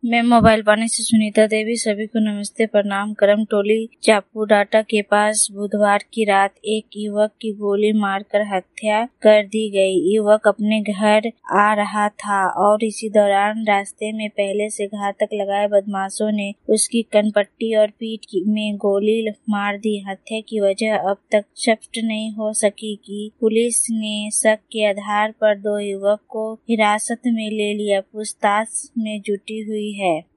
मैं मोबाइल पाने से सुनीता देवी। सभी को नमस्ते, प्रणाम। करमटोली चापूडाटा के पास बुधवार की रात एक युवक की गोली मारकर हत्या कर दी गई। युवक अपने घर आ रहा था और इसी दौरान रास्ते में पहले से घातक लगाए बदमाशों ने उसकी कनपट्टी और पीठ में गोली मार दी। हत्या की वजह अब तक स्पष्ट नहीं हो सकी कि पुलिस ने शक के आधार पर 2 युवक को हिरासत में ले लिया, पूछताछ में जुटी हुई है।